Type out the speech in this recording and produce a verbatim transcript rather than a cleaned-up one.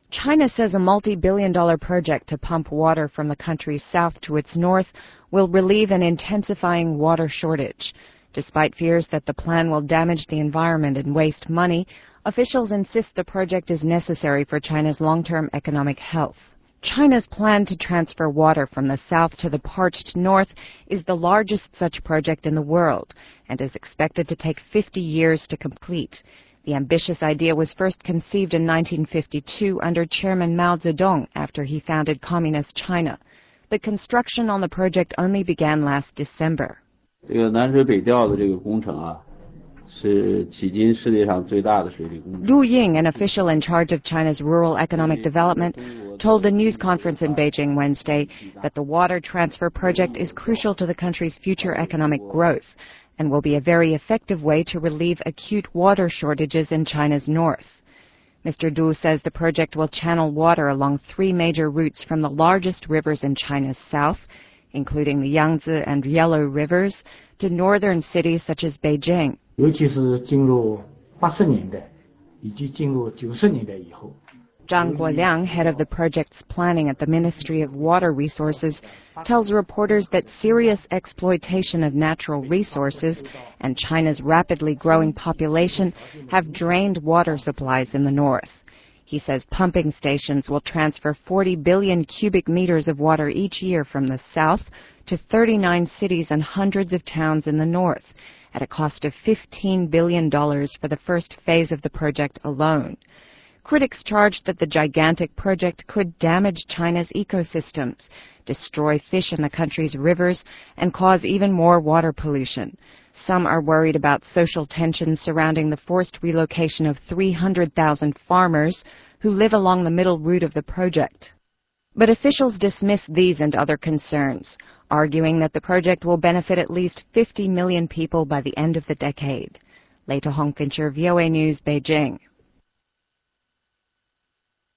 China says a multi-billion dollar project to pump water from the country's south to its north will relieve an intensifying water shortage. Despite fears that the plan will damage the environment and waste money, officials insist the project is necessary for China's long-term economic health. China's plan to transfer water from the south to the parched north is the largest such project in the world and is expected to take fifty years to complete. The ambitious idea was first conceived in nineteen fifty-two under Chairman Mao Zedong after he founded Communist China. But construction on the project only began last December. Lu Ying, an official in charge of China's rural economic development, told a news conference in Beijing Wednesday that the water transfer project is crucial to the country's future economic growth and will be a very effective way to relieve acute water shortages in China's north. Mister Du says the project will channel water along three major routes from the largest rivers in China's south, including the Yangtze and Yellow rivers, to northern cities such as Beijing. Zhang Guoliang, head of the project's planning at the Ministry of Water Resources, tells reporters that serious exploitation of natural resources and China's rapidly growing population have drained water supplies in the north. He says pumping stations will transfer forty billion cubic meters of water each year from the south to thirty-nine cities and hundreds of towns in the north, at a cost of fifteen billion dollars for the first phase of the project alone. Critics charged that the gigantic project could damage China's ecosystems, destroy fish in the country's rivers, and cause even more water pollution. Some are worried about social tensions surrounding the forced relocation of three hundred thousand farmers who live along the middle route of the project. But officials dismiss these and other concerns, arguing that the project will benefit at least fifty million people by the end of the decade. Lei Hongfincher, V O A News, Beijing.